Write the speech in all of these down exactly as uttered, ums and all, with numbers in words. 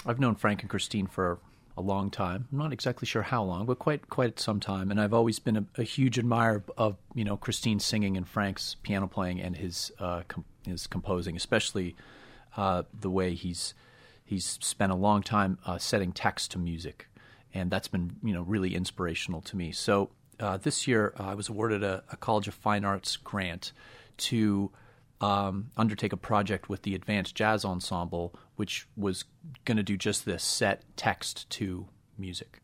I've known Frank and Christine for a long time. I'm not exactly sure how long, but quite quite some time. And I've always been a, a huge admirer of, you know, Christine's singing and Frank's piano playing and his uh, com- his composing, especially uh, the way he's he's spent a long time uh, setting text to music, and that's been, you know, really inspirational to me. So uh, this year uh, I was awarded a, a College of Fine Arts grant to Um, undertake a project with the Advanced Jazz Ensemble, which was going to do just this, set text to music.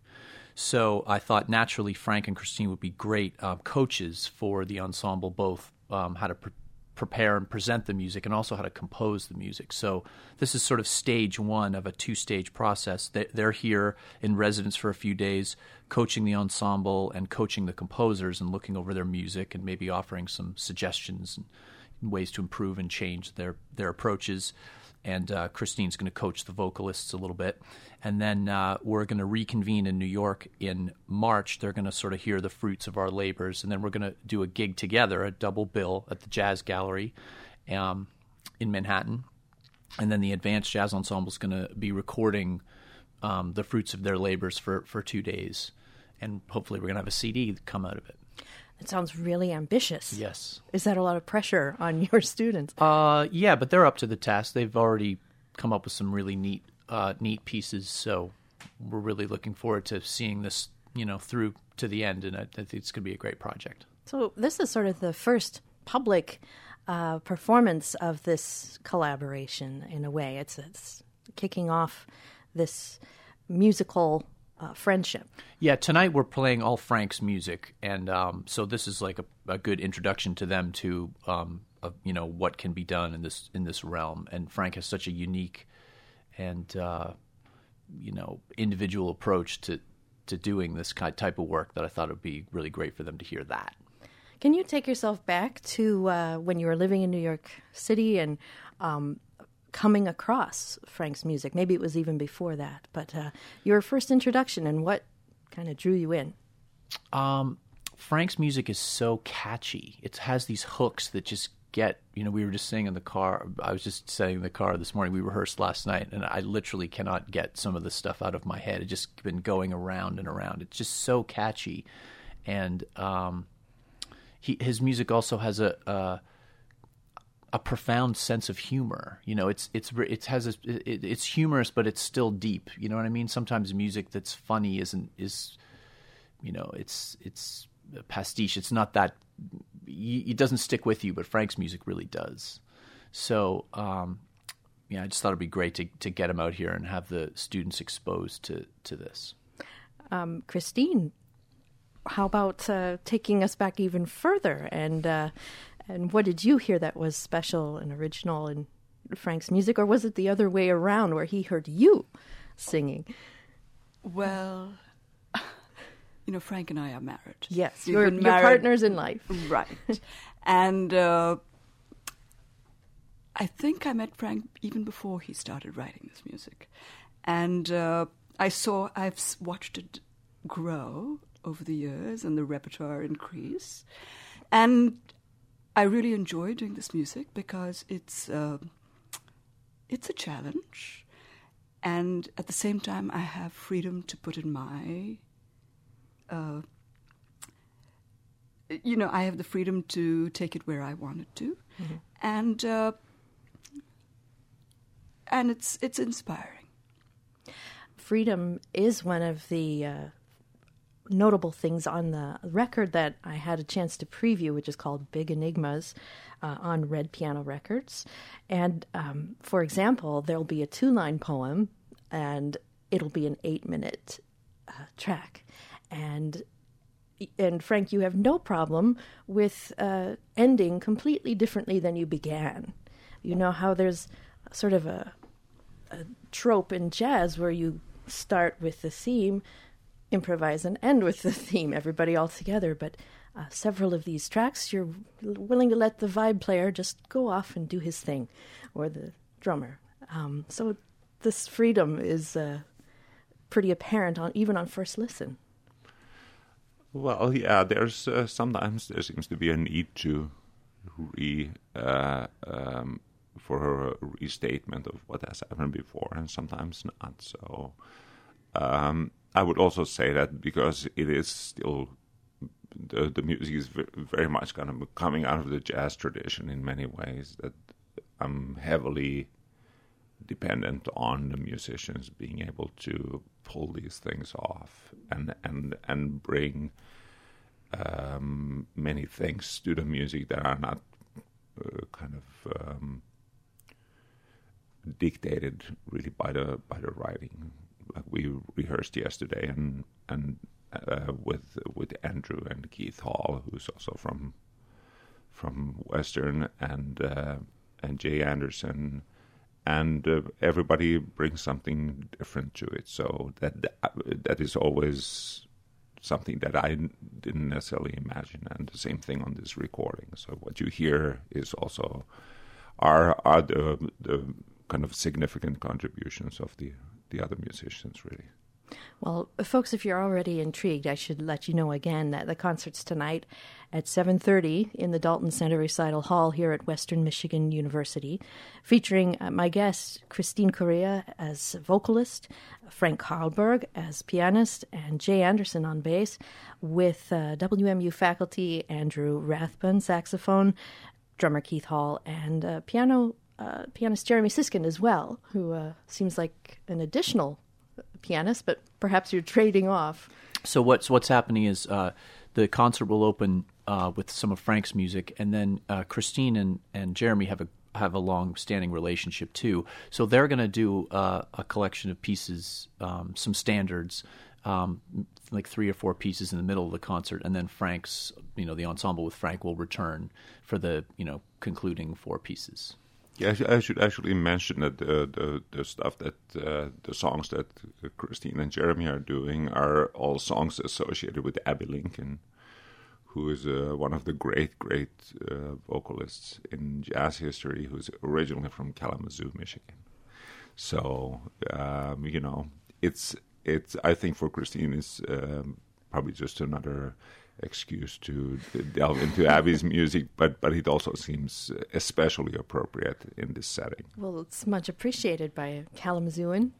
So I thought naturally Frank and Christine would be great uh, coaches for the ensemble, both um, how to pre- prepare and present the music and also how to compose the music. So this is sort of stage one of a two-stage process. They, they're here in residence for a few days, coaching the ensemble and coaching the composers and looking over their music and maybe offering some suggestions and ways to improve and change their, their approaches. And uh, Christine's going to coach the vocalists a little bit. And then uh, we're going to reconvene in New York in March. They're going to sort of hear the fruits of our labors. And then we're going to do a gig together, a double bill at the Jazz Gallery um, in Manhattan. And then the Advanced Jazz Ensemble is going to be recording um, the fruits of their labors for, for two days. And hopefully we're going to have a C D come out of it. It sounds really ambitious. Yes. Is that a lot of pressure on your students? Uh, yeah, but they're up to the task. They've already come up with some really neat, uh, neat pieces. So we're really looking forward to seeing this, you know, through to the end. And I, I think it's going to be a great project. So this is sort of the first public uh, performance of this collaboration in a way. It's, it's kicking off this musical Uh, friendship. Yeah, tonight we're playing all Frank's music, and um, so this is like a, a good introduction to them to um, of, you know, what can be done in this in this realm. And Frank has such a unique and uh, you know, individual approach to to doing this kind type of work that I thought it would be really great for them to hear that. Can you take yourself back to uh, when you were living in New York City and um, coming across Frank's music? Maybe it was even before that, but uh, your first introduction and what kind of drew you in? Um, Frank's music is so catchy. It has these hooks that just get, you know, we were just saying in the car, I was just saying in the car this morning, we rehearsed last night, and I literally cannot get some of the stuff out of my head. It's just been going around and around. It's just so catchy. And um, he, his music also has a... a a profound sense of humor. You know, it's it's it has a, it, it's humorous, but it's still deep. You know what I mean? Sometimes music that's funny isn't is, you know, it's it's a pastiche. It's not that, it doesn't stick with you. But Frank's music really does. So, um, yeah, I just thought it'd be great to to get him out here and have the students exposed to to this. Um, Christine, how about uh, taking us back even further and. Uh, And what did you hear that was special and original in Frank's music? Or was it the other way around where he heard you singing? Well, you know, Frank and I are married. Yes, We've you're, been you're married, partners in life. Right. And uh, I think I met Frank even before he started writing this music. And uh, I saw, I've watched it grow over the years and the repertoire increase. And I really enjoy doing this music because it's uh, it's a challenge, and at the same time, I have freedom to put in my, uh, you know, I have the freedom to take it where I want it to, mm-hmm. and uh, and it's it's inspiring. Freedom is one of the Uh... notable things on the record that I had a chance to preview, which is called Big Enigmas uh, on Red Piano Records. And um, for example, there'll be a two-line poem, and it'll be an eight-minute uh, track. And and Frank, you have no problem with uh, ending completely differently than you began. You know how there's sort of a, a trope in jazz where you start with the theme, improvise and end with the theme, everybody all together. But uh, several of these tracks, you're willing to let the vibe player just go off and do his thing, or the drummer. Um, so this freedom is uh, pretty apparent on even on first listen. Well, yeah, there's uh, sometimes there seems to be a need to re, uh, um, for a restatement of what has happened before, and sometimes not. So um, I would also say that because it is still the the music is very much kind of coming out of the jazz tradition in many ways, that I'm heavily dependent on the musicians being able to pull these things off and and and bring um, many things to the music that are not uh, kind of um, dictated really by the by the writing. Like we rehearsed yesterday, and and uh, with with Andrew and Keith Hall, who's also from from Western, and uh, and Jay Anderson. And uh, everybody brings something different to it, so that that is always something that I didn't necessarily imagine. And the same thing on this recording. So what you hear is also are are the the kind of significant contributions of the the other musicians, really. Well, folks, if you're already intrigued, I should let you know again that the concert's tonight at seven thirty in the Dalton Center Recital Hall here at Western Michigan University, featuring uh, my guest, Christine Correa, as vocalist, Frank Karlberg as pianist, and Jay Anderson on bass, with uh, W M U faculty Andrew Rathbun, saxophone, drummer Keith Hall, and uh, piano uh, pianist Jeremy Siskin as well, who uh, seems like an additional pianist, but perhaps you're trading off. So what's what's happening is uh, the concert will open uh, with some of Frank's music, and then uh, Christine and, and Jeremy have a have a long-standing relationship too. So they're going to do uh, a collection of pieces, um, some standards, um, like three or four pieces in the middle of the concert, and then Frank's, you know, the ensemble with Frank will return for the, you know, concluding four pieces. Yeah, I should actually mention that the the, the stuff that uh, the songs that Christine and Jeremy are doing are all songs associated with Abby Lincoln, who is uh, one of the great, great uh, vocalists in jazz history, who's originally from Kalamazoo, Michigan. So um, you know, it's it's. I think for Christine, it's um, probably just another excuse to delve into Abby's music, but but it also seems especially appropriate in this setting. Well, it's much appreciated by a Kalamazooan.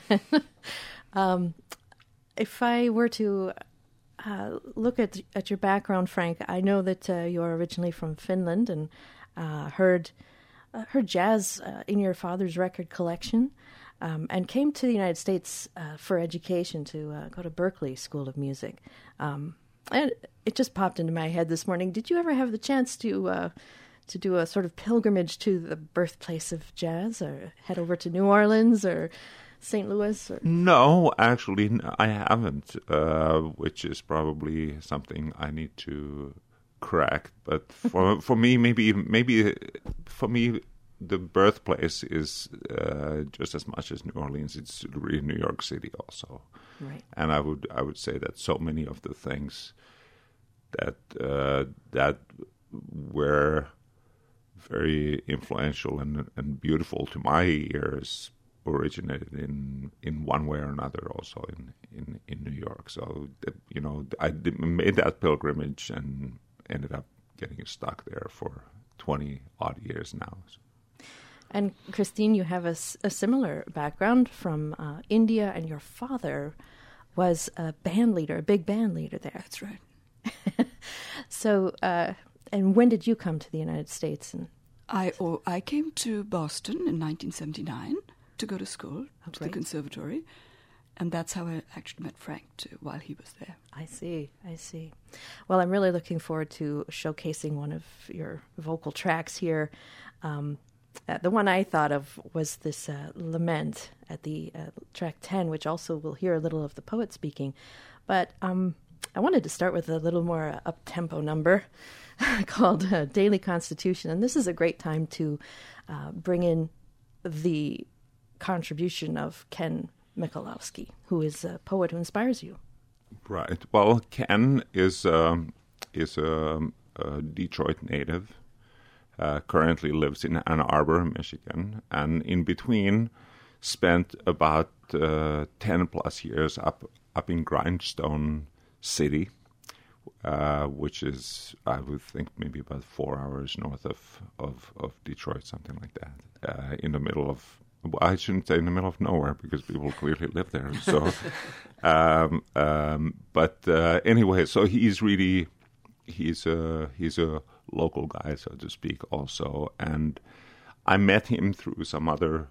um, if I were to uh, look at at your background, Frank, I know that uh, you're originally from Finland and uh, heard uh, heard jazz uh, in your father's record collection, um, and came to the United States uh, for education to uh, go to Berklee School of Music. Um, And it just popped into my head this morning. Did you ever have the chance to uh, to do a sort of pilgrimage to the birthplace of jazz, or head over to New Orleans or Saint Louis? Or? No, actually, I haven't, uh, which is probably something I need to crack. But for for me, maybe maybe for me, the birthplace is uh, just as much as New Orleans. It's really New York City also. Right. And I would I would say that so many of the things that uh, that were very influential and and beautiful to my ears originated in in one way or another also in in, in New York. So you know, I did, made that pilgrimage and ended up getting stuck there for twenty odd years now. So. And Christine, you have a, a similar background from uh, India, and your father was a band leader, a big band leader there. That's right. So, uh, and when did you come to the United States? And I oh, I came to Boston in nineteen seventy-nine to go to school, oh, to great. the conservatory, and that's how I actually met Frank too, while he was there. I see, I see. Well, I'm really looking forward to showcasing one of your vocal tracks here. Um, Uh, the one I thought of was this uh, lament at the uh, track ten, which also we'll hear a little of the poet speaking. But um, I wanted to start with a little more uh, up-tempo number called uh, Daily Constitution. And this is a great time to uh, bring in the contribution of Ken Michalowski, who is a poet who inspires you. Right. Well, Ken is, um, is a, a Detroit native. Uh, currently lives in Ann Arbor, Michigan, and in between spent about uh, ten plus years up up in Grindstone City, uh, which is, I would think, maybe about four hours north of, of, of Detroit, something like that, uh, in the middle of, well, I shouldn't say in the middle of nowhere, because people clearly live there. So, um, um, but uh, anyway, so he's really, he's a, he's a local guy, so to speak, also. And I met him through some other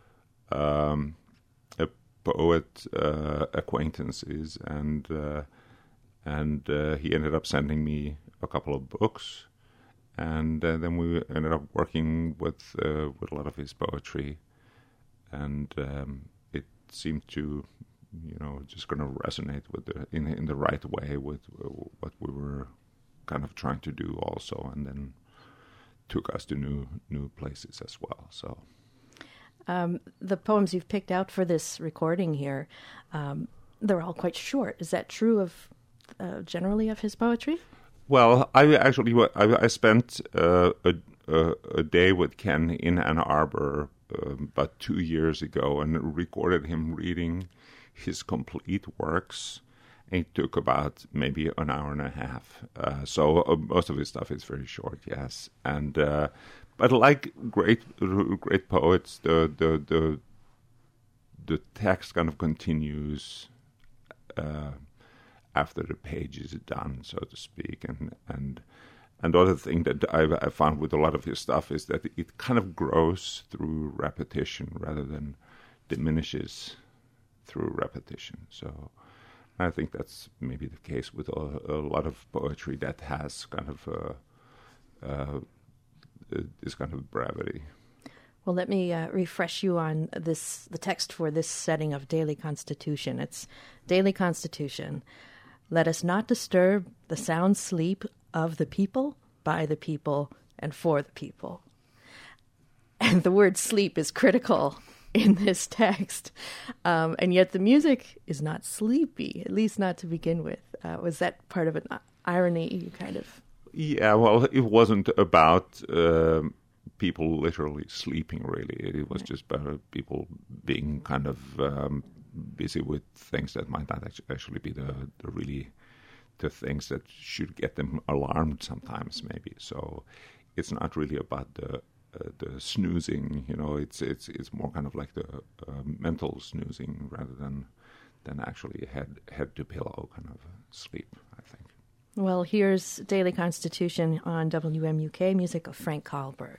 um, a poet uh, acquaintances, and uh, and uh, he ended up sending me a couple of books, and uh, then we ended up working with uh, with a lot of his poetry, and um, it seemed to, you know, just going to resonate with the in in the right way with uh, what we were kind of trying to do also, and then took us to new new places as well. So, um, the poems you've picked out for this recording here, um, they're all quite short. Is that true of uh, generally of his poetry? Well, I actually I, I spent uh, a, a a day with Ken in Ann Arbor uh, about two years ago, and recorded him reading his complete works. It took about maybe an hour and a half. Uh, so uh, most of his stuff is very short, yes. And uh, but like great great poets, the the the the text kind of continues uh, after the page is done, so to speak. And and and the other thing that I've, I found with a lot of his stuff is that it kind of grows through repetition rather than diminishes through repetition. So I think that's maybe the case with a, a lot of poetry that has kind of uh, uh, this kind of brevity. Well, let me uh, refresh you on this. The text for this setting of Daily Constitution. It's Daily Constitution. Let us not disturb the sound sleep of the people, by the people, and for the people. And the word sleep is critical in this text, um, and yet the music is not sleepy, at least not to begin with. Uh, was that part of an irony you kind of... Yeah, well, it wasn't about um, people literally sleeping, really. It was right. just about people being kind of um, busy with things that might not actually be the, the really the things that should get them alarmed sometimes, maybe. So it's not really about the Uh, the snoozing, you know, it's it's it's more kind of like the uh, mental snoozing rather than than actually head head to pillow kind of sleep, I think. Well, here's Daily Constitution on W M U K, music of Frank Karlberg.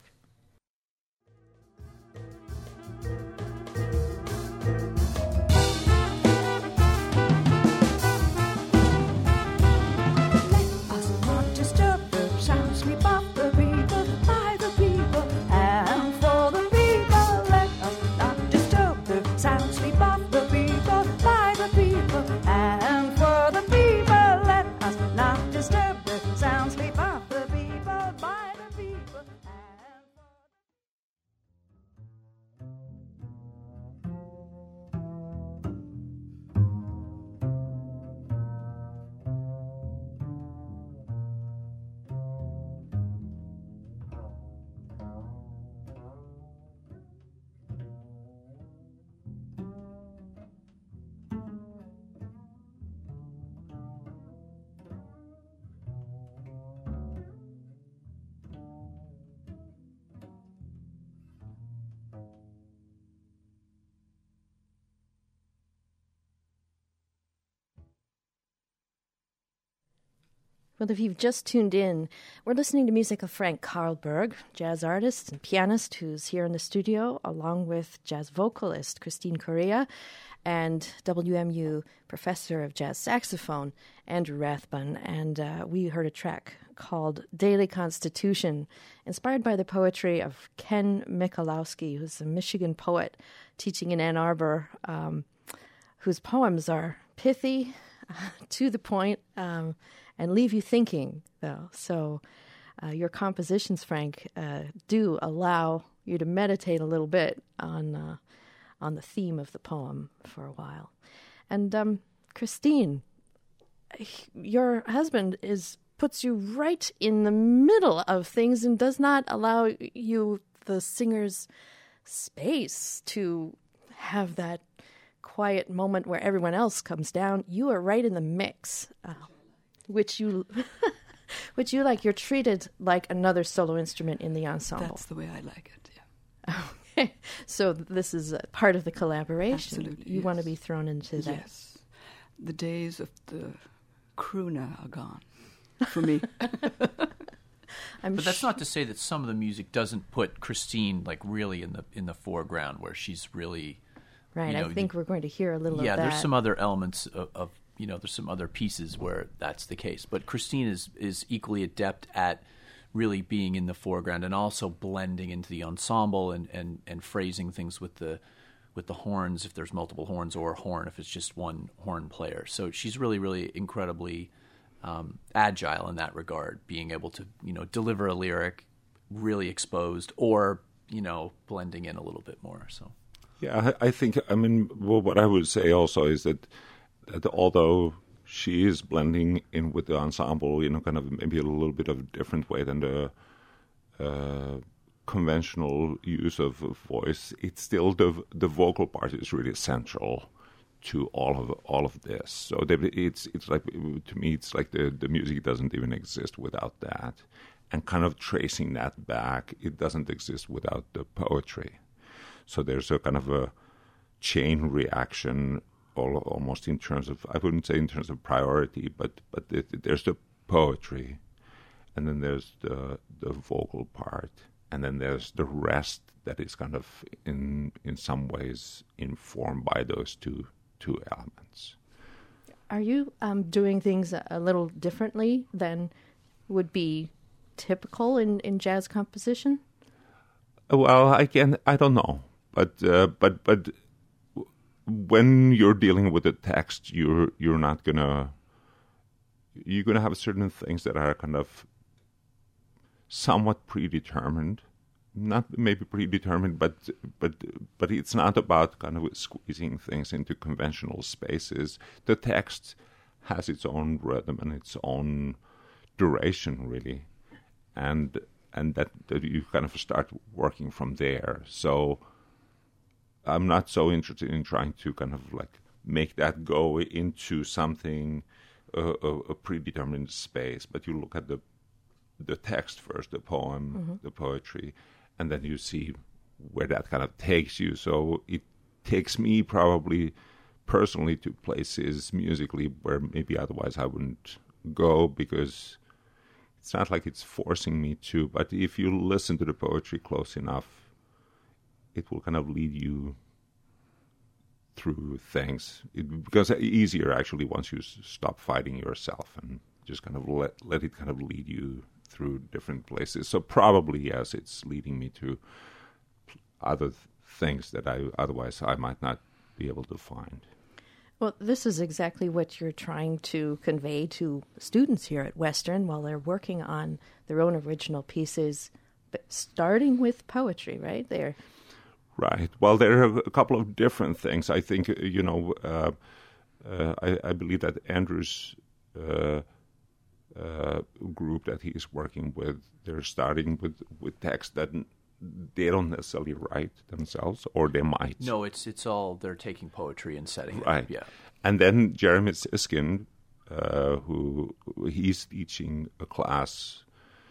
Well, if you've just tuned in, we're listening to music of Frank Karlberg, jazz artist and pianist who's here in the studio, along with jazz vocalist Christine Correa and W M U professor of jazz saxophone Andrew Rathbun. And uh, we heard a track called Daily Constitution, inspired by the poetry of Ken Michalowski, who's a Michigan poet teaching in Ann Arbor, um, whose poems are pithy, uh, to the point, um, and leave you thinking, though. So uh, your compositions, Frank, uh, do allow you to meditate a little bit on uh, on the theme of the poem for a while. And um, Christine, your husband is puts you right in the middle of things and does not allow you, the singer's, space to have that quiet moment where everyone else comes down. You are right in the mix. Uh, which you, which you like. You're treated like another solo instrument in the ensemble. That's the way I like it. Yeah. Okay, so this is a part of the collaboration. Absolutely, you yes. want to be thrown into that. Yes, the days of the crooner are gone for me. I'm But that's sh- not to say that some of the music doesn't put Christine like really in the in the foreground, where she's really right. you know, I think we're going to hear a little yeah. of that. There's some other elements of, of you know there's some other pieces where that's the case, but Christine is is equally adept at really being in the foreground and also blending into the ensemble and, and, and phrasing things with the with the horns if there's multiple horns, or a horn if it's just one horn player. So she's really really incredibly um, agile in that regard, being able to you know deliver a lyric really exposed, or you know blending in a little bit more. So Yeah, I, I think, I mean, well, what I would say also is that, that although she is blending in with the ensemble, you know, kind of maybe a little bit of a different way than the uh, conventional use of, of voice, it's still the the vocal part is really central to all of all of this. So they, it's it's like, to me, it's like the, the music doesn't even exist without that. And kind of tracing that back, it doesn't exist without the poetry. So there's a kind of a chain reaction, all, almost in terms of, I wouldn't say in terms of priority, but but it, there's the poetry, and then there's the the vocal part, and then there's the rest that is kind of in in some ways informed by those two two elements. Are you um, doing things a, a little differently than would be typical in, in jazz composition? Well, I can I don't know, but uh, but but when you're dealing with a text, you're you're not gonna you're gonna have certain things that are kind of somewhat predetermined, not maybe predetermined, but but but it's not about kind of squeezing things into conventional spaces. The text has its own rhythm and its own duration, really, and and that, that you kind of start working from there. So I'm not so interested in trying to kind of like make that go into something, uh, a, a predetermined space, but you look at the the text first, the poem, mm-hmm. the poetry, and then you see where that kind of takes you. So it takes me probably personally to places musically where maybe otherwise I wouldn't go, because it's not like it's forcing me to, but if you listen to the poetry close enough, it will kind of lead you through things. It becomes easier, actually, once you s- stop fighting yourself and just kind of let let it kind of lead you through different places. So probably, yes, it's leading me to other th- things that I otherwise I might not be able to find. Well, this is exactly what you're trying to convey to students here at Western while they're working on their own original pieces, but starting with poetry, right? They're Right. Well, there are a couple of different things. I think, you know, uh, uh, I, I believe that Andrew's uh, uh, group that he's working with, they're starting with, with text that they don't necessarily write themselves, or they might. no, it's it's all they're taking poetry and setting it Right. up. Yeah. And then Jeremy Siskin, uh, who he's teaching a class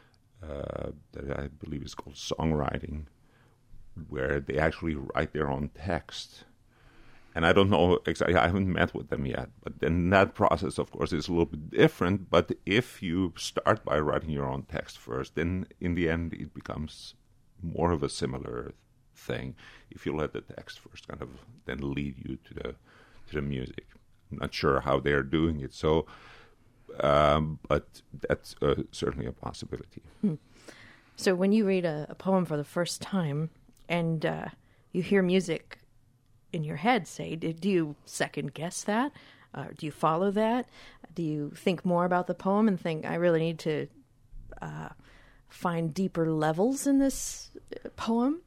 uh, that I believe is called songwriting, where they actually write their own text. And I don't know exactly, I haven't met with them yet, but then that process, of course, is a little bit different. But if you start by writing your own text first, then in the end it becomes more of a similar thing. If you let the text first kind of then lead you to the to the music. I'm not sure how they're doing it, so um, but that's uh, certainly a possibility. Hmm. So when you read a, a poem for the first time and uh, you hear music in your head, say, do you second guess that? Uh, do you follow that? Do you think more about the poem and think, I really need to uh, find deeper levels in this poem?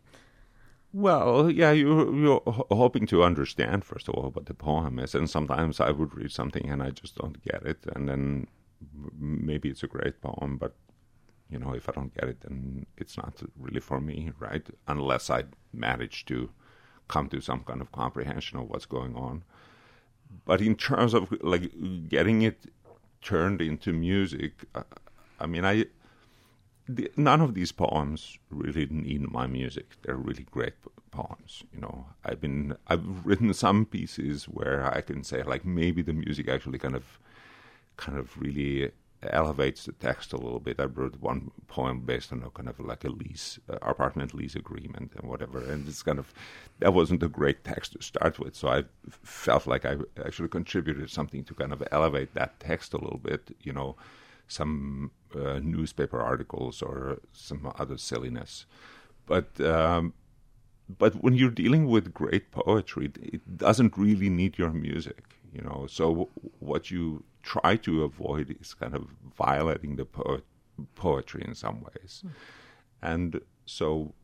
Well, yeah, you, you're h- hoping to understand, first of all, what the poem is. And sometimes I would read something and I just don't get it. And then maybe it's a great poem, but, you know, if I don't get it, then it's not really for me, right? Unless I manage to come to some kind of comprehension of what's going on. But in terms of, like, getting it turned into music. Uh, I mean, I the, none of these poems really need my music. They're really great poems. You know, I've been I've written some pieces where I can say like maybe the music actually kind of kind of really elevates the text a little bit. I wrote one poem based on a kind of like a lease, uh, apartment lease agreement and whatever, and it's kind of, that wasn't a great text to start with, so I felt like I actually contributed something to kind of elevate that text a little bit, you know, some uh, newspaper articles or some other silliness. But um, but when you're dealing with great poetry, it doesn't really need your music, you know, so what you try to avoid is kind of violating the poet, poetry in some ways. Mm. And so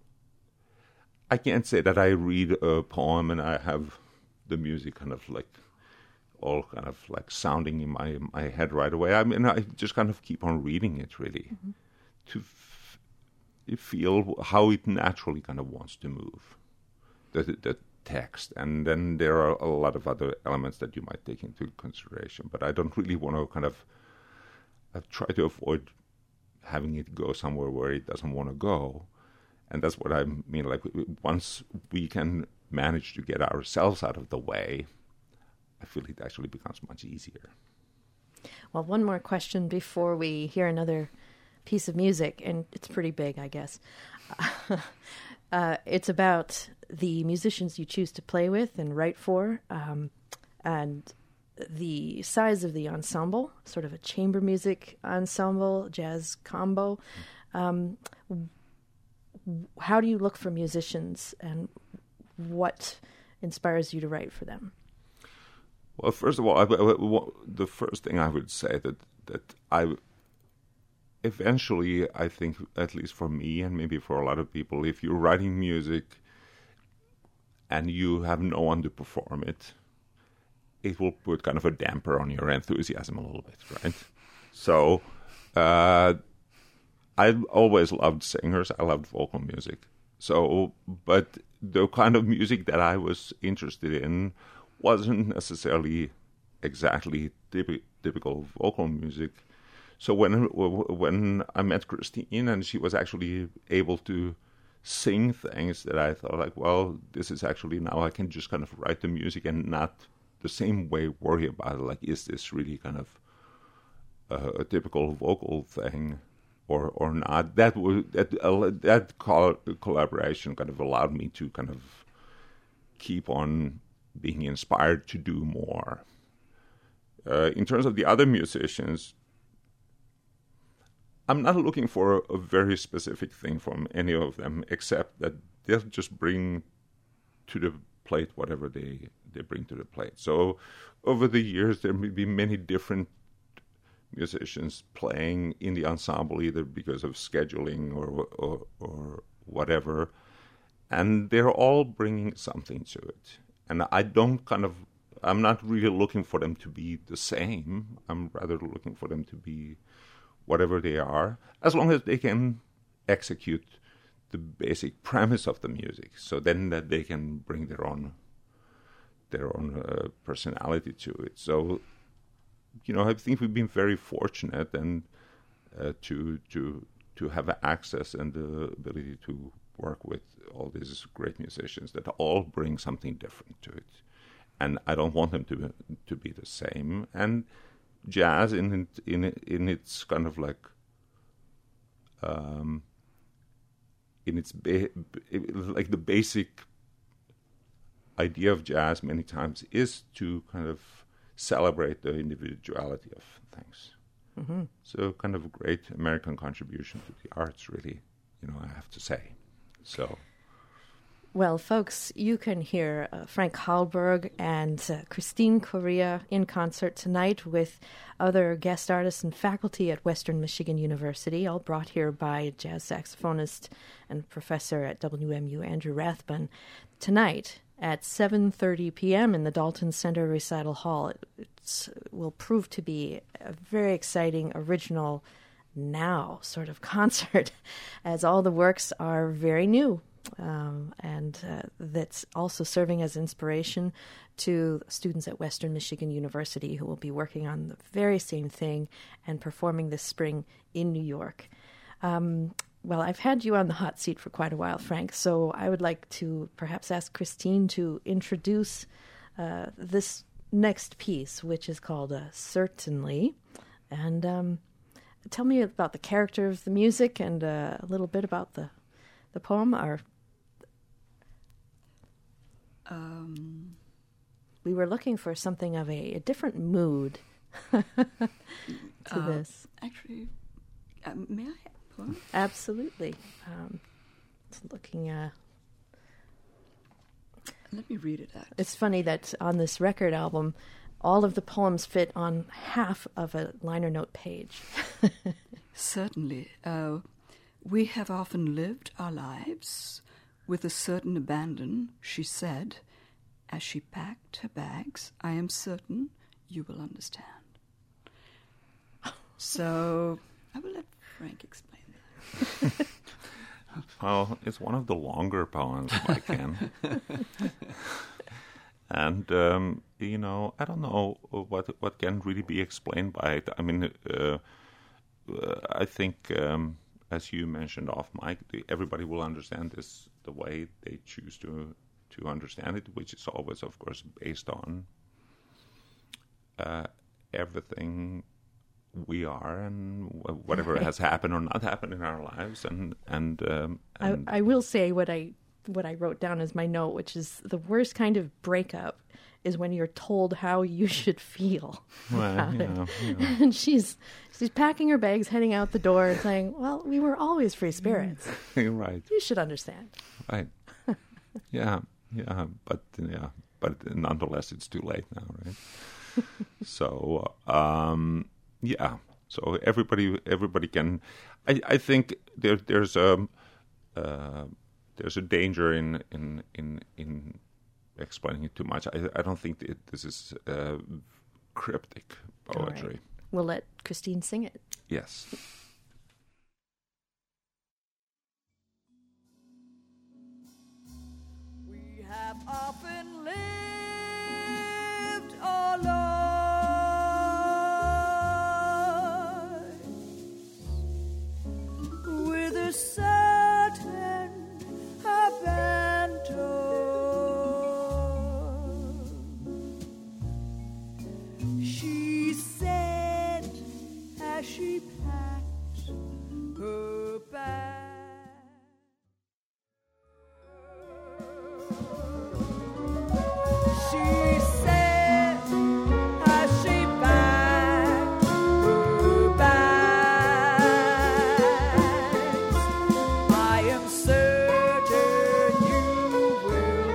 I can't say that I read a poem and I have the music kind of like all kind of like sounding in my, my head right away. I mean, I just kind of keep on reading it really mm-hmm. to f- feel how it naturally kind of wants to move, the, the text. And then there are a lot of other elements that you might take into consideration. But I don't really want to kind of, I try to avoid having it go somewhere where it doesn't want to go. And that's what I mean, like once we can manage to get ourselves out of the way, I feel it actually becomes much easier. Well, one more question before we hear another piece of music, and it's pretty big, I guess. uh, it's about the musicians you choose to play with and write for, um, and the size of the ensemble, sort of a chamber music ensemble, jazz combo. Um, how do you look for musicians, and what inspires you to write for them? Well, first of all, I, I, the first thing I would say that that I eventually, I think, at least for me and maybe for a lot of people, if you're writing music and you have no one to perform it, it will put kind of a damper on your enthusiasm a little bit, right? So uh, I always loved singers. I loved vocal music. So, but the kind of music that I was interested in wasn't necessarily exactly typ- typical vocal music. So when when I met Christine and she was actually able to sing things that I thought like, well, this is actually now I can just kind of write the music and not the same way worry about it. Like, is this really kind of a, a typical vocal thing or or not? That was that uh, that col- collaboration kind of allowed me to kind of keep on being inspired to do more. Uh, in terms of the other musicians, I'm not looking for a, a very specific thing from any of them, except that they'll just bring to the plate whatever they, they bring to the plate. So over the years, there may be many different musicians playing in the ensemble, either because of scheduling or or, or whatever, and they're all bringing something to it. And I don't kind of, I'm not really looking for them to be the same. I'm rather looking for them to be whatever they are, as long as they can execute the basic premise of the music. So then that they can bring their own, their own uh, personality to it. So, you know, I think we've been very fortunate and uh, to to to have access and the ability to work with all these great musicians that all bring something different to it, and I don't want them to to be the same. And jazz, in in in its kind of like um, in its ba- like the basic idea of jazz many times is to kind of celebrate the individuality of things. Mm-hmm. So, kind of a great American contribution to the arts, really. You know, I have to say. So, well, folks, you can hear uh, Frank Hallberg and uh, Christine Correa in concert tonight with other guest artists and faculty at Western Michigan University, all brought here by jazz saxophonist and professor at W M U, Andrew Rathbun, tonight at seven thirty p.m. in the Dalton Center Recital Hall. It it's, will prove to be a very exciting, original, now sort of concert, as all the works are very new. um, and uh, that's also serving as inspiration to students at Western Michigan University who will be working on the very same thing and performing this spring in New York. Um, well, I've had you on the hot seat for quite a while, Frank, so I would like to perhaps ask Christine to introduce uh, this next piece, which is called uh, Certainly, and um, tell me about the character of the music and uh, a little bit about the the poem. Or Um, we were looking for something of a, a different mood to uh, this. Actually, uh, may I? Poem? Absolutely. Um, it's looking. Uh, Let me read it out. it's funny that on this record album, all of the poems fit on half of a liner note page. Certainly. Uh, we have often lived our lives with a certain abandon, she said, as she packed her bags. I am certain you will understand. So I will let Frank explain that. Well, it's one of the longer poems by Ken. And, um, you know, I don't know what what can really be explained by it. I mean, uh, uh, I think, um, as you mentioned off mic, everybody will understand this the way they choose to to understand it, which is always, of course, based on uh, everything we are and whatever has happened or not happened in our lives. And and, um, and I, I will say what I what I wrote down as my note, which is the worst kind of breakup is when you're told how you should feel well, about you it. know, you know. And she's she's packing her bags, heading out the door, and saying, "Well, we were always free spirits. Right. You should understand." Right. Yeah. Yeah. But yeah. But nonetheless, it's too late now, right? So um, yeah. So everybody, everybody can. I, I think there, there's a uh, there's a danger in in in in explaining it too much. I I don't think that this is uh, cryptic poetry. All right. We'll let Christine sing it. Yes. We have often lived our lives with a certain abandon. She said as she packed her bag. She said as she packed her bags, I am certain you will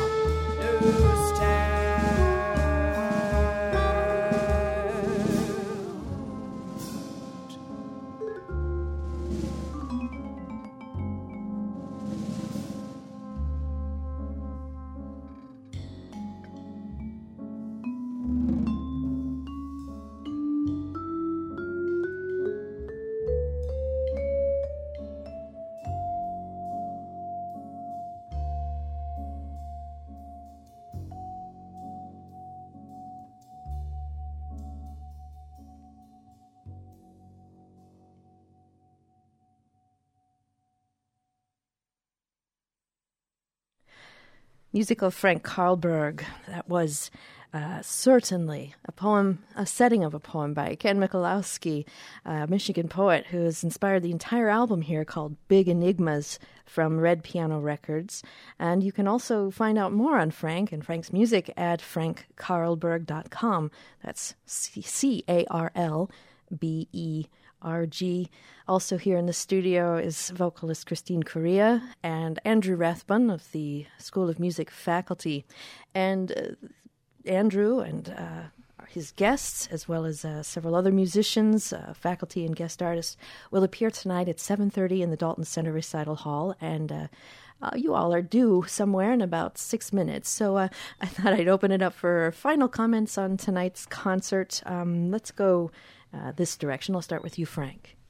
Music of Frank Karlberg. That was uh, certainly a poem, a setting of a poem by Ken Michalowski, a Michigan poet who has inspired the entire album here called Big Enigmas from Red Piano Records. And you can also find out more on Frank and Frank's music at frank carlberg dot com. That's C A R L B E R G. Also here in the studio is vocalist Christine Correa and Andrew Rathbun of the School of Music faculty. And uh, Andrew and uh, his guests, as well as uh, several other musicians, uh, faculty and guest artists, will appear tonight at seven thirty in the Dalton Center Recital Hall. And uh, uh, you all are due somewhere in about six minutes. So uh, I thought I'd open it up for final comments on tonight's concert. Um, let's go uh, this direction. I'll start with you, Frank.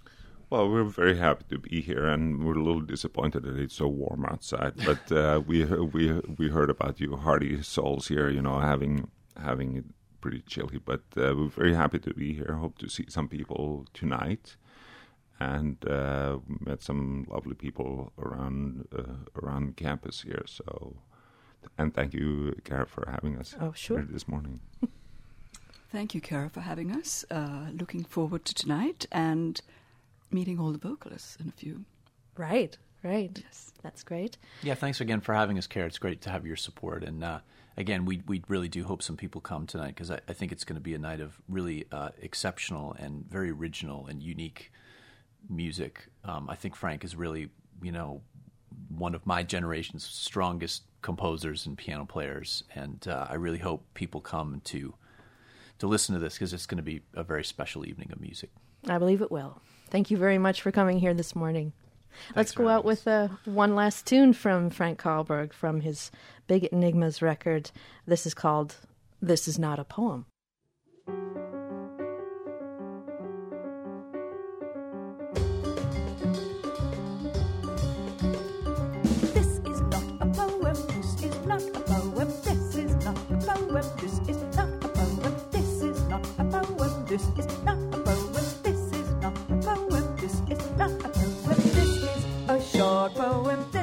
Well, we're very happy to be here, and we're a little disappointed that it's so warm outside. But uh, we we we heard about you hardy souls here, you know, having having it pretty chilly. But uh, we're very happy to be here. Hope to see some people tonight, and uh, met some lovely people around uh, around campus here. So, and thank you, Kara, for having us Oh, sure. here this morning. Thank you, Kara, for having us. Uh, looking forward to tonight and meeting all the vocalists in a few. Right, right. Yes. That's great. Yeah, thanks again for having us, Kara. It's great to have your support. And uh, again, we we really do hope some people come tonight, because I, I think it's going to be a night of really uh, exceptional and very original and unique music. Um, I think Frank is really, you know, one of my generation's strongest composers and piano players. And uh, I really hope people come to to listen to this, because it's going to be a very special evening of music. I believe it will. Thank you very much for coming here this morning. Let's for go out having us. with uh, one last tune from Frank Karlberg from his Big Enigmas record. This is called This Is Not a Poem. This is not a poem. This is not a poem. This is not a poem. This is not a poem. This is not a poem. This is not a poem. This is not a poem. This is not a poem. This is a short poem.